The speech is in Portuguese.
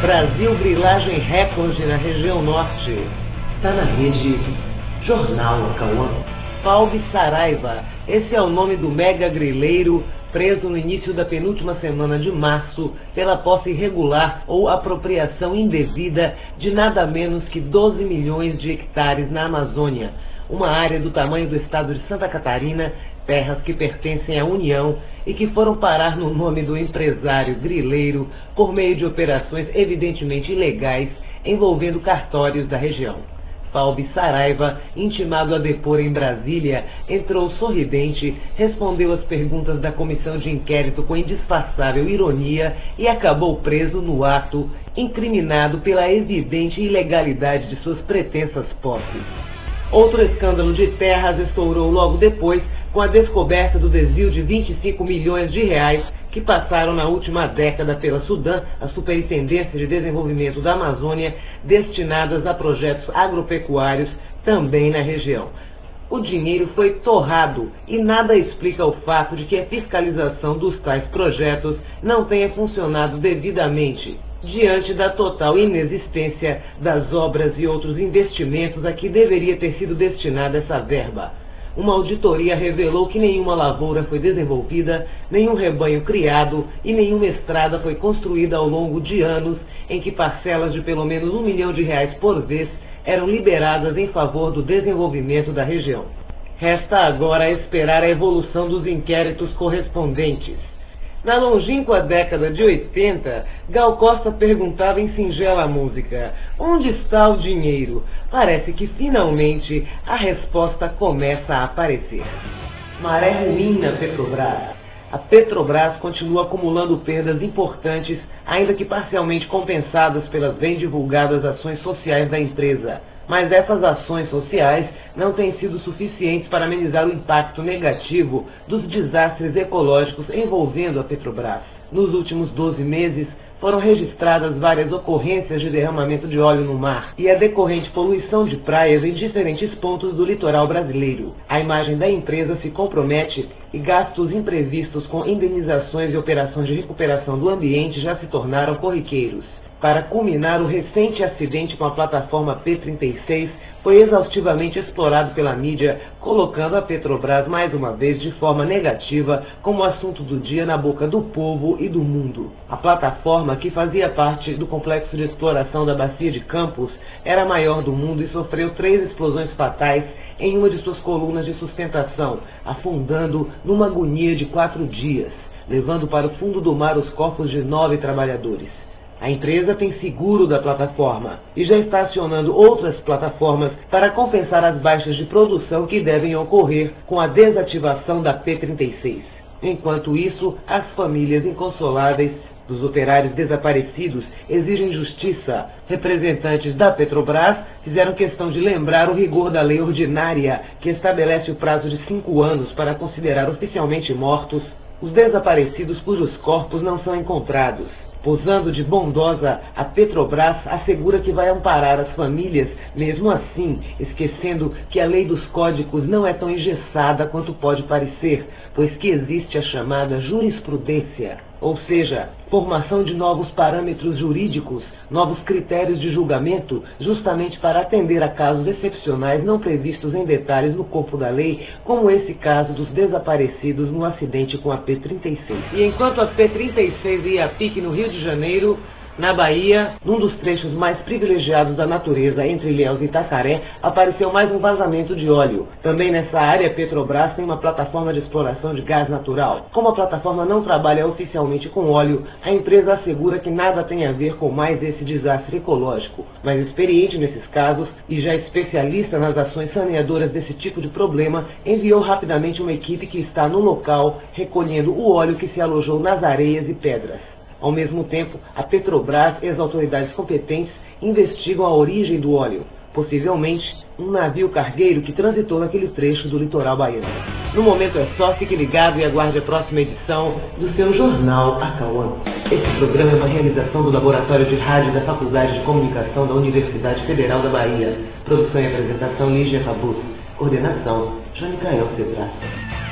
Brasil grilagem recorde na região norte. Está na rede Jornal Acauã. Pauli Saraiva, esse é o nome do mega grileiro preso no início da penúltima semana de março pela posse irregular ou apropriação indevida de nada menos que 12 milhões de hectares na Amazônia, uma área do tamanho do estado de Santa Catarina, terras que pertencem à União e que foram parar no nome do empresário grileiro por meio de operações evidentemente ilegais envolvendo cartórios da região. Pauli Saraiva, intimado a depor em Brasília, entrou sorridente, respondeu às perguntas da comissão de inquérito com indisfarçável ironia e acabou preso no ato, incriminado pela evidente ilegalidade de suas pretensas posses. Outro escândalo de terras estourou logo depois com a descoberta do desvio de 25 milhões de reais que passaram na última década pela SUDAM, a Superintendência de Desenvolvimento da Amazônia, destinadas a projetos agropecuários também na região. O dinheiro foi torrado e nada explica o fato de que a fiscalização dos tais projetos não tenha funcionado devidamente, diante da total inexistência das obras e outros investimentos a que deveria ter sido destinada essa verba. Uma auditoria revelou que nenhuma lavoura foi desenvolvida, nenhum rebanho criado e nenhuma estrada foi construída ao longo de anos em que parcelas de pelo menos R$1 milhão por vez eram liberadas em favor do desenvolvimento da região. Resta agora esperar a evolução dos inquéritos correspondentes. Na longínqua década de 80, Gal Costa perguntava em singela música: onde está o dinheiro? Parece que finalmente a resposta começa a aparecer. Maré ruim na Petrobras. A Petrobras continua acumulando perdas importantes, ainda que parcialmente compensadas pelas bem divulgadas ações sociais da empresa. Mas essas ações sociais não têm sido suficientes para amenizar o impacto negativo dos desastres ecológicos envolvendo a Petrobras. Nos últimos 12 meses, foram registradas várias ocorrências de derramamento de óleo no mar e a decorrente poluição de praias em diferentes pontos do litoral brasileiro. A imagem da empresa se compromete e gastos imprevistos com indenizações e operações de recuperação do ambiente já se tornaram corriqueiros. Para culminar, o recente acidente com a plataforma P-36 foi exaustivamente explorado pela mídia, colocando a Petrobras mais uma vez de forma negativa como assunto do dia na boca do povo e do mundo. A plataforma, que fazia parte do complexo de exploração da Bacia de Campos, era a maior do mundo e sofreu 3 explosões fatais em uma de suas colunas de sustentação, afundando numa agonia de 4 dias, levando para o fundo do mar os corpos de 9 trabalhadores. A empresa tem seguro da plataforma e já está acionando outras plataformas para compensar as baixas de produção que devem ocorrer com a desativação da P-36. Enquanto isso, as famílias inconsoláveis dos operários desaparecidos exigem justiça. Representantes da Petrobras fizeram questão de lembrar o rigor da lei ordinária, que estabelece o prazo de 5 anos para considerar oficialmente mortos os desaparecidos cujos corpos não são encontrados. Posando de bondosa, a Petrobras assegura que vai amparar as famílias, mesmo assim, esquecendo que a lei dos códigos não é tão engessada quanto pode parecer, pois que existe a chamada jurisprudência, ou seja, formação de novos parâmetros jurídicos, novos critérios de julgamento, justamente para atender a casos excepcionais não previstos em detalhes no corpo da lei, como esse caso dos desaparecidos no acidente com a P-36. E enquanto a P-36 ia a pique no Rio de Janeiro, na Bahia, num dos trechos mais privilegiados da natureza, entre Ilhéus e Itacaré, apareceu mais um vazamento de óleo. Também nessa área, a Petrobras tem uma plataforma de exploração de gás natural. Como a plataforma não trabalha oficialmente com óleo, a empresa assegura que nada tem a ver com mais esse desastre ecológico. Mas experiente nesses casos e já especialista nas ações saneadoras desse tipo de problema, enviou rapidamente uma equipe que está no local, recolhendo o óleo que se alojou nas areias e pedras. Ao mesmo tempo, a Petrobras e as autoridades competentes investigam a origem do óleo, possivelmente um navio cargueiro que transitou naquele trecho do litoral baiano. No momento é só, fique ligado e aguarde a próxima edição do seu Jornal Acauã. Esse programa é uma realização do Laboratório de Rádio da Faculdade de Comunicação da Universidade Federal da Bahia. Produção e apresentação Lígia Cabuz. Coordenação Janicael Cedras.